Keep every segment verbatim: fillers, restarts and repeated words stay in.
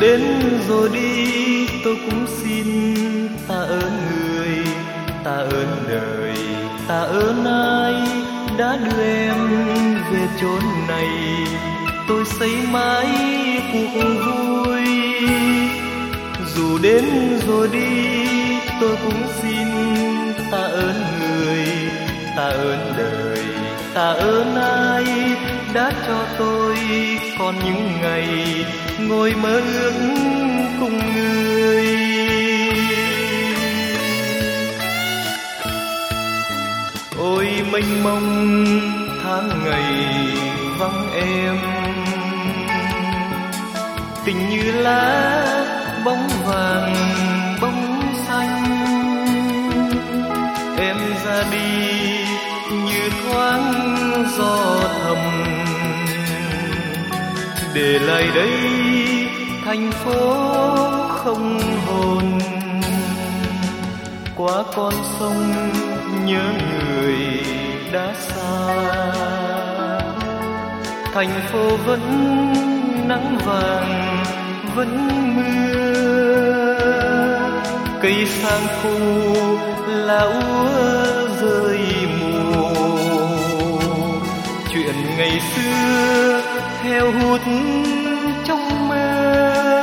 đến rồi đi tôi cũng xin tạ ơn người, tạ ơn đời, tạ ơn ai đã đưa em về chốn này. Tôi xây mãi cuộc vui, dù đến rồi đi tôi cũng xin tạ ơn người, tạ ơn đời, tạ ơn ai đã cho tôi còn những ngày ngồi mơ ước cùng người. Ôi mênh mông tháng ngày vắng em, tình như lá bóng vàng bóng xanh. Em ra đi như thoáng gió thầm, để lại đây thành phố không hồn. Qua con sông nhớ người đã xa, thành phố vẫn nắng vàng vẫn mưa. Cây sang khu lá úa rơi mùa, chuyện ngày xưa heo hút trong mơ.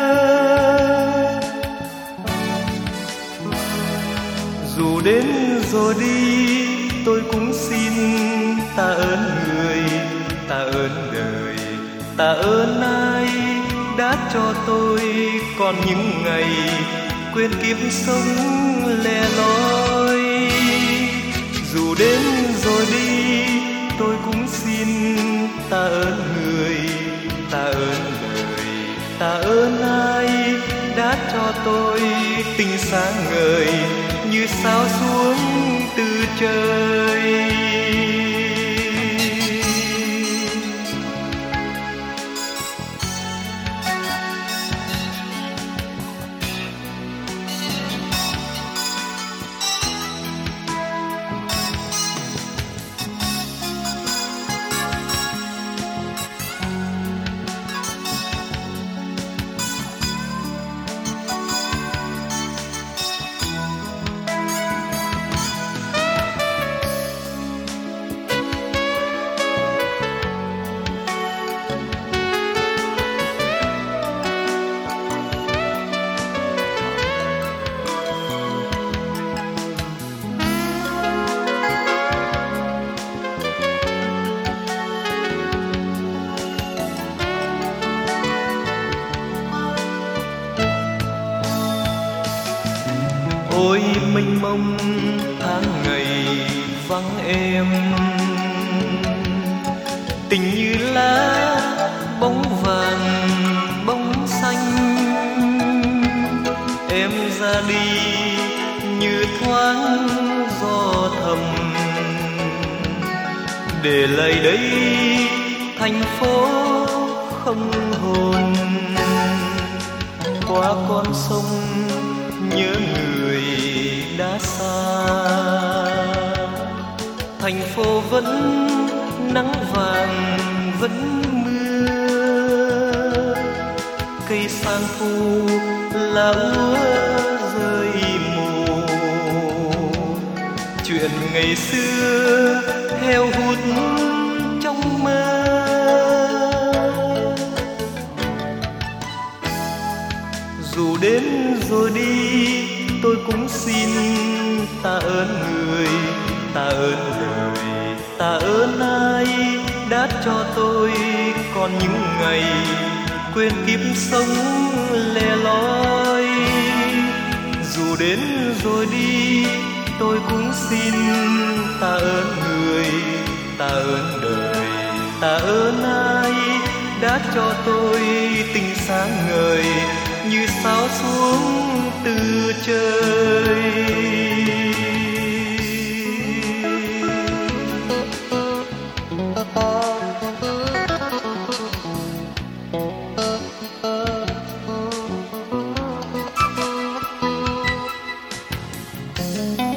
Dù đến rồi đi tôi cũng xin tạ ơn người, tạ ơn đời, tạ ơn ai đã cho tôi còn những ngày quên kiếp sống lẻ loi. Dù đến rồi đi tôi cũng xin tạ ơn người, tạ ơn đời, tạ ơn ai đã cho tôi tình sáng ngời như sao xuống từ trời. Ôi mênh mông tháng ngày vắng em, tình như lá bóng vàng bóng xanh. Em ra đi như thoáng gió thầm, để lại đây thành phố không hồn. Qua con sông nhớ người đã xa, thành phố vẫn nắng vàng vẫn mưa. Cây sang thu lá úa rơi mù, chuyện ngày xưa heo hút trong mơ. Dù đến rồi đi tôi cũng xin tạ ơn người, tạ ơn đời, tạ ơn ai đã cho tôi còn những ngày quên kiếp sống lẻ loi. Dù đến rồi đi tôi cũng xin tạ ơn người, tạ ơn đời, tạ ơn ai đã cho tôi tình sáng ngời như sao xuống từ trời. Thank you.